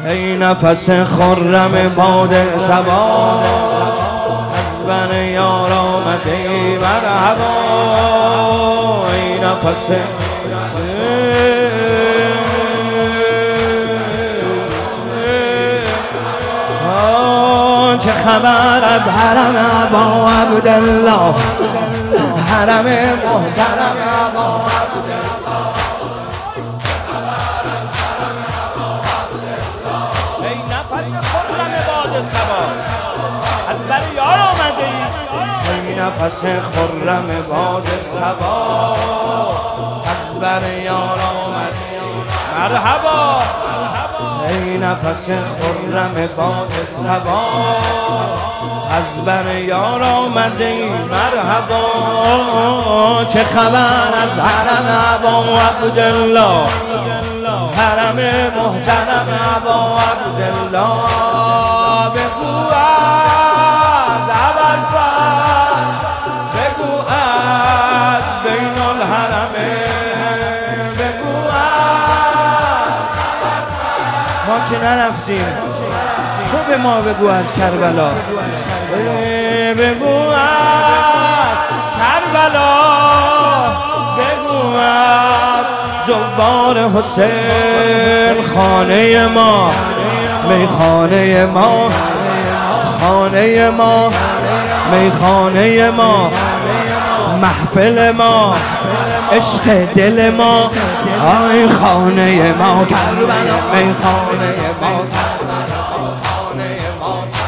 ای نفس خرم باد صبا از بن یار آمده مرحبا ای نفس چه خبر از حرم ابا عبدالله حرم محترم ابا عبدالله ای نفس خرم باد صبا از بر یار آمده ای ای نفس خرم باد صبا از بر یار آمده مرحبا ای نفس خرم باد صبا از بر یار آمده ای مرحبا چه خبر از حرم ابا عبدالله حرم محترم ابا عبدالله بگو از ابوالفضل بگو از بین الحرمین بگو ما که نرفتیم تو به ما بگو از کربلا بگو از کربلا بگو از زوار حسین خانه ما میخانه ما خانه ما میخانه ما محفل ما عشق دل ما آی خانه ما کربلا میخانه ما خانه ما